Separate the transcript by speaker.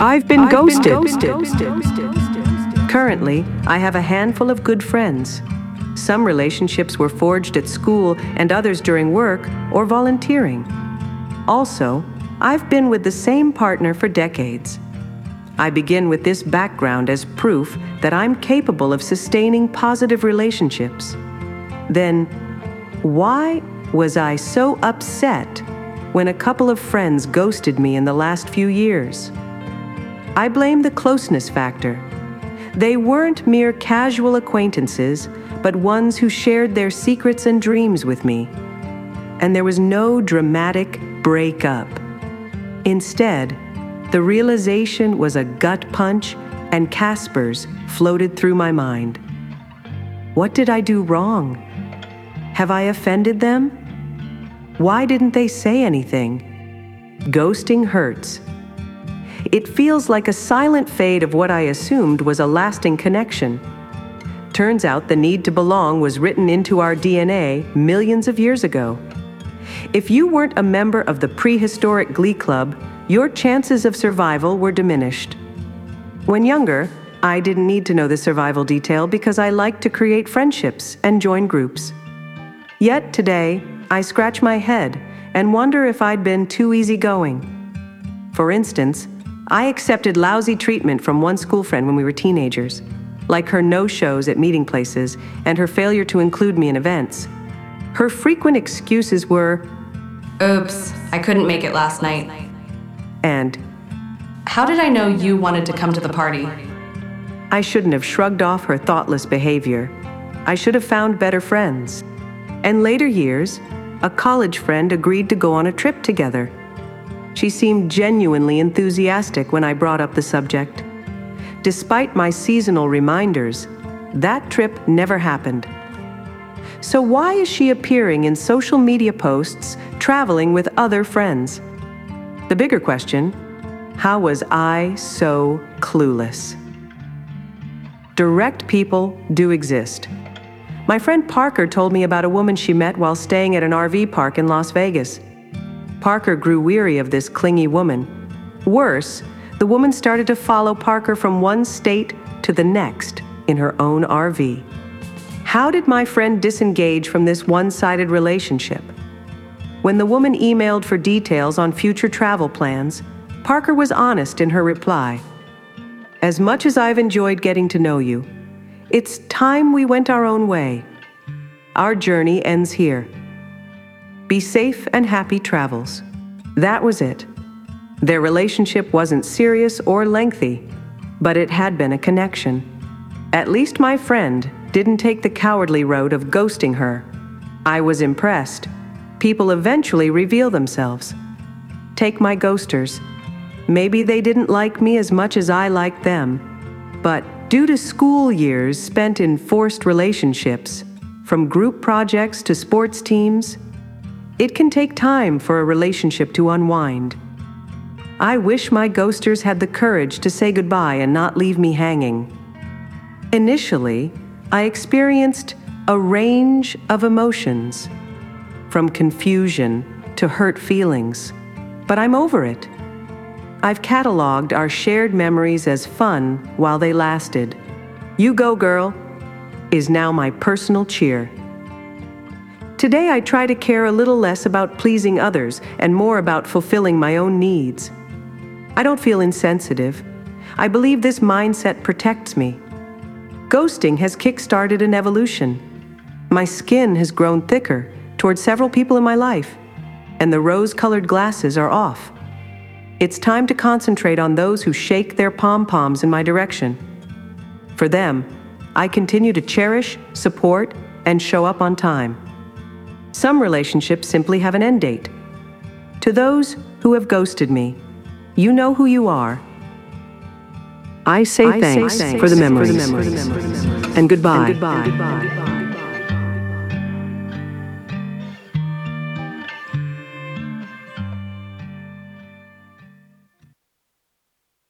Speaker 1: I've been ghosted.
Speaker 2: Currently, I have a handful of good friends. Some relationships were forged at school and others during work or volunteering. Also, I've been with the same partner for decades. I begin with this background as proof that I'm capable of sustaining positive relationships. Then, why was I so upset when a couple of friends ghosted me in the last few years? I blame the closeness factor. They weren't mere casual acquaintances, but ones who shared their secrets and dreams with me. And there was no dramatic breakup. Instead, the realization was a gut punch, and Casper's floated through my mind. What did I do wrong? Have I offended them? Why didn't they say anything? Ghosting hurts. It feels like a silent fade of what I assumed was a lasting connection. Turns out the need to belong was written into our DNA millions of years ago. If you weren't a member of the prehistoric Glee Club, your chances of survival were diminished. When younger, I didn't need to know the survival detail because I liked to create friendships and join groups. Yet today, I scratch my head and wonder if I'd been too easygoing. For instance, I accepted lousy treatment from one school friend when we were teenagers, like her no-shows at meeting places and her failure to include me in events. Her frequent excuses were,
Speaker 3: "Oops, I couldn't make it last night."
Speaker 2: and
Speaker 3: "How did I know you wanted to come to the party?"
Speaker 2: I shouldn't have shrugged off her thoughtless behavior. I should have found better friends. In later years, a college friend agreed to go on a trip together. She seemed genuinely enthusiastic when I brought up the subject. Despite my seasonal reminders, that trip never happened. So why is she appearing in social media posts, traveling with other friends? The bigger question, how was I so clueless? Direct people do exist. My friend Parker told me about a woman she met while staying at an RV park in Las Vegas. Parker grew weary of this clingy woman. Worse, the woman started to follow Parker from one state to the next in her own RV. How did my friend disengage from this one-sided relationship? When the woman emailed for details on future travel plans, Parker was honest in her reply. "As much as I've enjoyed getting to know you, it's time we went our own way. Our journey ends here. Be safe and happy travels." That was it. Their relationship wasn't serious or lengthy, but it had been a connection. At least my friend didn't take the cowardly road of ghosting her. I was impressed. People eventually reveal themselves. Take my ghosters. Maybe they didn't like me as much as I liked them, but due to school years spent in forced relationships, from group projects to sports teams, it can take time for a relationship to unwind. I wish my ghosters had the courage to say goodbye and not leave me hanging. Initially, I experienced a range of emotions, from confusion to hurt feelings, but I'm over it. I've cataloged our shared memories as fun while they lasted. "You go, girl," is now my personal cheer. Today I try to care a little less about pleasing others and more about fulfilling my own needs. I don't feel insensitive. I believe this mindset protects me. Ghosting has kick-started an evolution. My skin has grown thicker towards several people in my life, and the rose-colored glasses are off. It's time to concentrate on those who shake their pom-poms in my direction. For them, I continue to cherish, support, and show up on time. Some relationships simply have an end date. To those who have ghosted me, you know who you are. I say thanks for the memories. And goodbye.